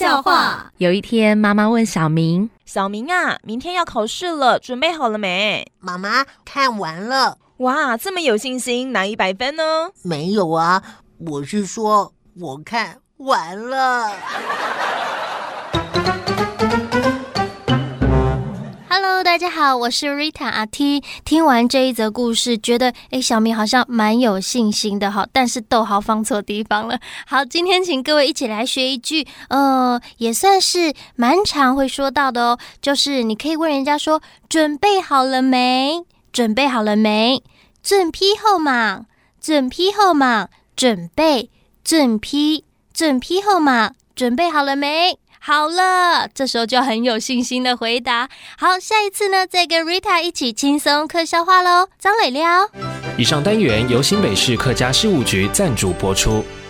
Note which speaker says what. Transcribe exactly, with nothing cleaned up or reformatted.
Speaker 1: 笑话。
Speaker 2: 有一天，妈妈问小明：“
Speaker 3: 小明啊，明天要考试了，准备好了没？”
Speaker 4: 妈妈，看完了。
Speaker 3: 哇，这么有信心，拿一百分呢？
Speaker 4: 没有啊，我是说我看完了。
Speaker 1: Hello， 大家好，我是 Rita 阿 T。听完这一则故事，觉得诶小明好像蛮有信心的哈，但是逗号放错地方了。好，今天请各位一起来学一句，呃，也算是蛮常会说到的哦，就是你可以问人家说：“准备好了没？准备好了没？”准批后嘛，准批后嘛，准备，准批，准批后嘛，准备好了没？好了，这时候就很有信心的回答。好，下一次呢，再跟 Rita 一起轻松客笑话咯。张磊聊。
Speaker 5: 以上单元由新北市客家事务局赞助播出。